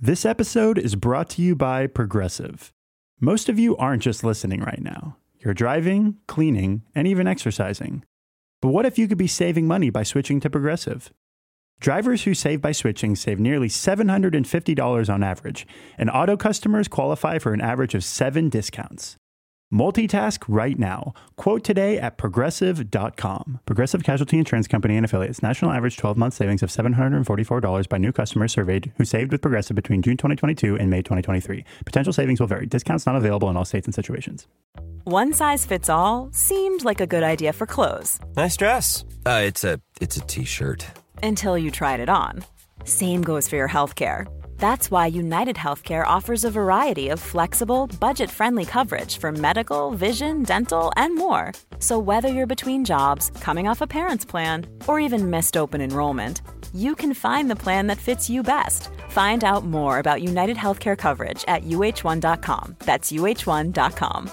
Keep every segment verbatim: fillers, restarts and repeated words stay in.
This episode is brought to you by Progressive. Most of you aren't just listening right now. You're driving, cleaning, and even exercising. But what if you could be saving money by switching to Progressive? Drivers who save by switching save nearly seven hundred fifty dollars on average, and auto customers qualify for an average of seven discounts. Multitask right now. Quote today at progressive dot com. Progressive Casualty Insurance Company and Affiliates. National average twelve-month savings of seven hundred forty-four dollars by new customers surveyed who saved with Progressive between June twenty twenty-two and May twenty twenty-three. Potential savings will vary. Discounts not available in all states and situations. One size fits all seemed like a good idea for clothes. Nice dress. Uh, it's a it's a t-shirt. Until you tried it on. Same goes for your healthcare. That's why United Healthcare offers a variety of flexible, budget-friendly coverage for medical, vision, dental, and more. So whether you're between jobs, coming off a parent's plan, or even missed open enrollment, you can find the plan that fits you best. Find out more about United Healthcare coverage at U H one dot com. That's U H one dot com.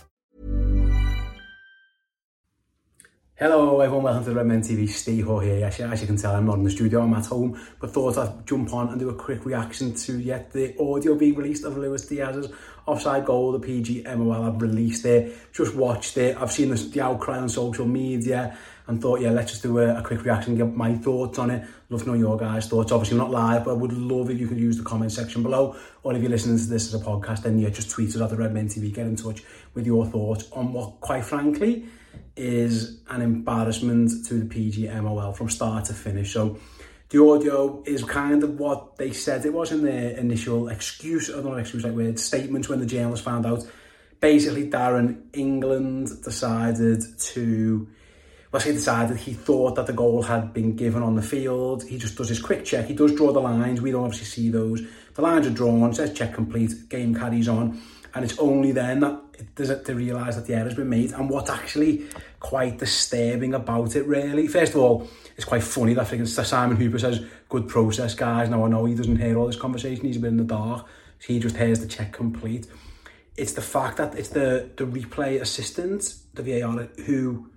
Hello everyone, welcome to the Redmen T V. Steve Ho here. As you, as you can tell, I'm not in the studio, I'm at home, but thought I'd jump on and do a quick reaction to yet the audio being released of Luis Diaz's offside goal. The P G M O L have released it, just watched it. I've seen the, the outcry on social media and thought, yeah, let's just do a, a quick reaction and get my thoughts on it. Love to know your guys' thoughts. Obviously, not live, but I would love if you could use the comment section below, or if you're listening to this as a podcast, then yeah, just tweet us at the Redmen T V. Get in touch with your thoughts on what, quite frankly, is an embarrassment to the P G M O L from start to finish. So the audio is kind of what they said it was in their initial excuse, I don't know, excuse like weird statements when the journalists found out. Basically, Darren, England decided to, well, he decided he thought that the goal had been given on the field. He just does his quick check. He does draw the lines. We don't obviously see those. The lines are drawn, says check complete, game carries on. And it's only then that they realise that the error's been made. And what's actually quite disturbing about it, really, first of all, it's quite funny that Simon Hooper says, good process, guys. Now, I know he doesn't hear all this conversation. He's a bit in the dark. So he just hears the check complete. It's the fact that it's the, the replay assistant, the V A R, who,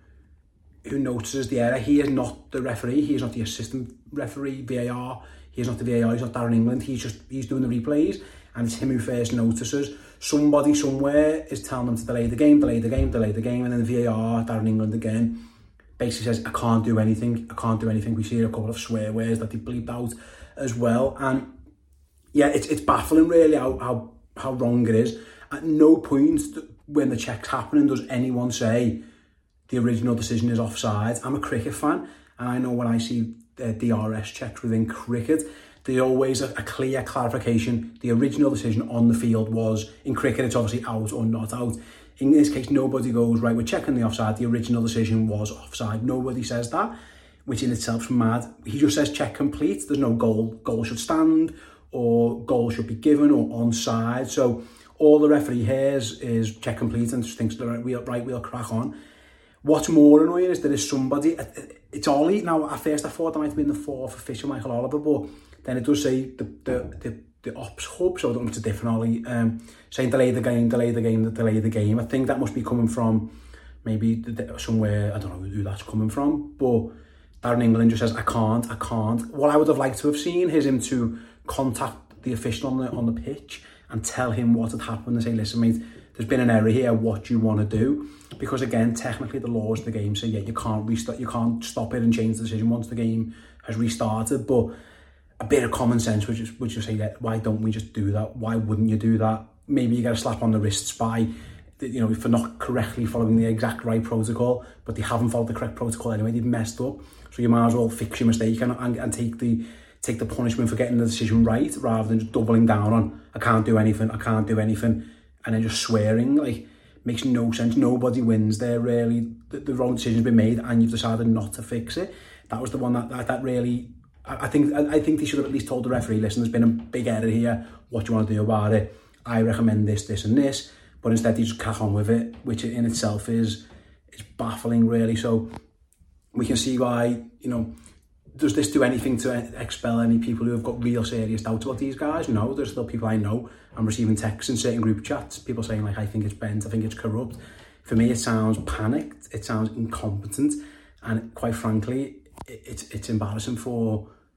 who notices the error. He is not the referee. He is not the assistant referee, V A R. He is not the V A R. He's not Darren England. He's just, he's doing the replays. And it's him who first notices. Somebody somewhere is telling them to delay the game, delay the game, delay the game, and then the V A R, Darren England again, basically says, I can't do anything, I can't do anything. We see a couple of swear words that they bleeped out as well. And yeah, it's it's baffling really how, how, how wrong it is. At no point when the check's happening does anyone say the original decision is offside. I'm a cricket fan, and I know when I see uh, D R S checks within cricket, there's always a, a clear clarification. The original decision on the field was, in cricket, it's obviously out or not out. In this case, nobody goes, right, we're checking the offside. The original decision was offside. Nobody says that, which in itself is mad. He just says check complete. There's no goal. Goal should stand, or goal should be given, or onside. So all the referee hears is check complete and just thinks, right, we'll, right, we'll crack on. What's more annoying is there is somebody, it's Ollie. Now, at first I thought that might have been the fourth official, Michael Oliver, but then it does say the the the, the ops hub, so I don't know if it's a different Ollie, um, saying delay the game, delay the game, delay the game. I think that must be coming from maybe the, somewhere, I don't know who that's coming from, but Darren England just says, I can't, I can't. What I would have liked to have seen is him to contact the official on the on the pitch and tell him what had happened and say, listen mate, there's been an error here, what do you want to do? Because again, technically the laws of the game say, yeah, you can't restart, you can't stop it and change the decision once the game has restarted, but a bit of common sense would just, would just say, yeah, why don't we just do that? Why wouldn't you do that? Maybe you get a slap on the wrists by, you know, for not correctly following the exact right protocol, but they haven't followed the correct protocol anyway, they've messed up. So you might as well fix your mistake and, and, and take the take the punishment for getting the decision right, rather than just doubling down on, I can't do anything, I can't do anything, and then just swearing. Like, makes no sense. Nobody wins there, really. The, the wrong decision's been made and you've decided not to fix it. That was the one that, that, that really... I think I think they should have at least told the referee, listen, there's been a big error here, what do you want to do about it? I recommend this, this and this, but instead they just crack on with it, which in itself is is baffling really. So we can see why, you know, does this do anything to expel any people who have got real serious doubts about these guys? No, there's still people I know. I'm receiving texts in certain group chats, people saying like, I think it's bent, I think it's corrupt. For me, it sounds panicked, it sounds incompetent, and quite frankly, it's it's embarrassing for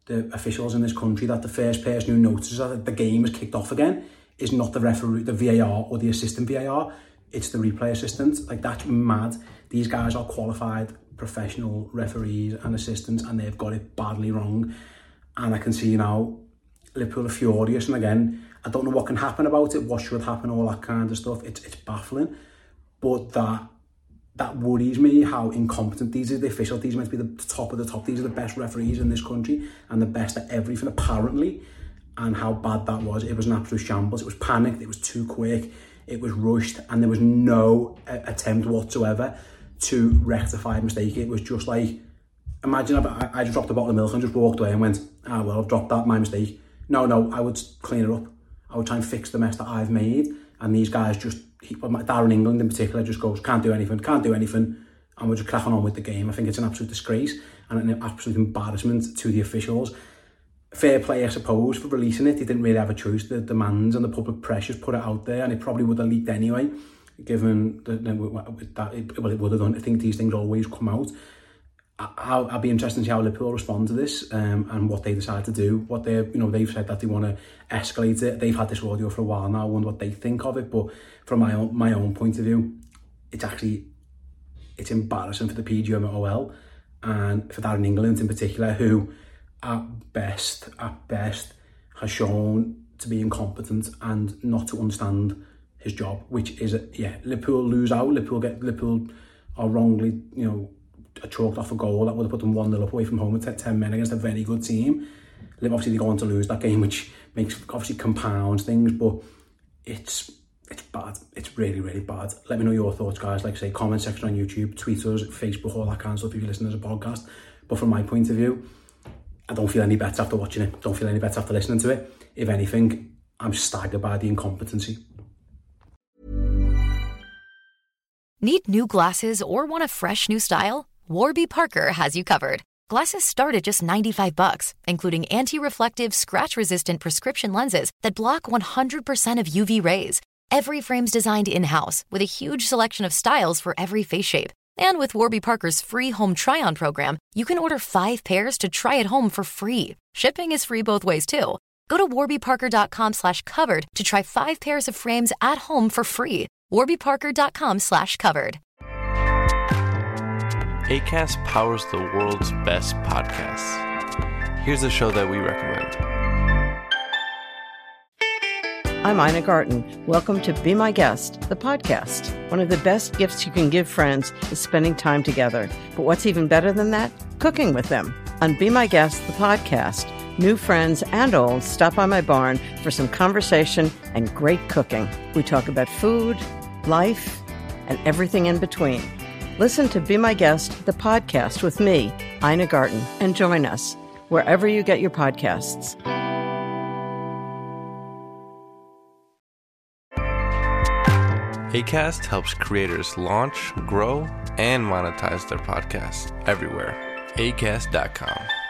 the officials in this country that the first person who notices that the game is kicked off again is not the referee, the V A R or the assistant V A R, it's the replay assistant. Like, that's mad. These guys are qualified professional referees and assistants, and they've got it badly wrong. And I can see now Liverpool are furious, and again, I don't know what can happen about it, what should happen, all that kind of stuff. It's it's baffling, but that that worries me, how incompetent these are. The officials, these are meant to be the top of the top. These are the best referees in this country and the best at everything, apparently. And how bad that was. It was an absolute shambles. It was panicked. It was too quick. It was rushed, and there was no uh, attempt whatsoever to rectify a mistake. It was just like, imagine I, I just dropped a bottle of milk and just walked away and went, ah, well, I've dropped that, my mistake. No, no, I would clean it up. I would try and fix the mess that I've made. And these guys just, he, Darren England in particular, just goes, can't do anything, can't do anything. And we're just cracking on with the game. I think it's an absolute disgrace and an absolute embarrassment to the officials. Fair play, I suppose, for releasing it. They didn't really have a choice. The demands and the public pressures put it out there, and it probably would have leaked anyway, given the, the, that it, well, it would have done. I think these things always come out. I'll, I'll be interested to see how Liverpool respond to this, um, and what they decide to do. What they, you know, they've said that they want to escalate it. They've had this audio for a while now. I wonder what they think of it. But from my own my own point of view, it's actually it's embarrassing for the P G M O L and for Darren England in particular, who at best, at best, has shown to be incompetent and not to understand his job, which is, a, yeah, Liverpool lose out, Liverpool get, Liverpool are wrongly, you know, chalked off a goal that would have put them one nil up away from home with ten men against a very good team. Obviously, they go on to lose that game, which makes, obviously compounds things, but it's it's bad. It's really, really bad. Let me know your thoughts, guys. Like I say, comment section on YouTube, tweet us, Facebook, all that kind of stuff if you listen as a podcast. But from my point of view, I don't feel any better after watching it. Don't feel any better after listening to it. If anything, I'm staggered by the incompetency. Need new glasses or want a fresh new style? Warby Parker has you covered. Glasses start at just ninety-five bucks, including anti-reflective, scratch-resistant prescription lenses that block one hundred percent of U V rays. Every frame's designed in-house with a huge selection of styles for every face shape. And with Warby Parker's free home try-on program, you can order five pairs to try at home for free. Shipping is free both ways, too. Go to warbyparker.com slash covered to try five pairs of frames at home for free. warbyparker.com slash covered. Acast powers the world's best podcasts. Here's a show that we recommend. I'm Ina Garten. Welcome to Be My Guest, the podcast. One of the best gifts you can give friends is spending time together. But what's even better than that? Cooking with them. On Be My Guest, the podcast, new friends and old stop by my barn for some conversation and great cooking. We talk about food, life, and everything in between. Listen to Be My Guest, the podcast with me, Ina Garten, and join us wherever you get your podcasts. Acast helps creators launch, grow, and monetize their podcasts everywhere. acast dot com.